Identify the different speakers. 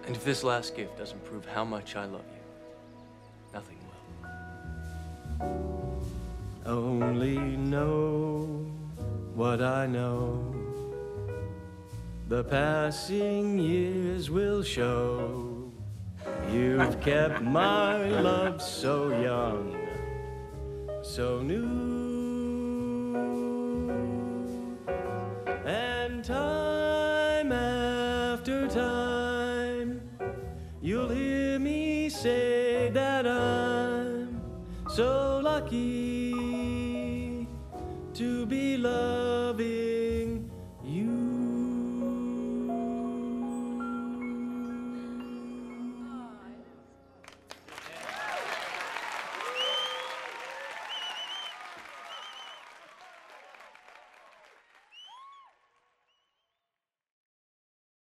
Speaker 1: And if this last gift doesn't prove how much I love you, nothing will. Only know what I know. The passing years will show. You've kept my love so young, so new. And time after time, you'll hear me say that I'm so lucky to be loved.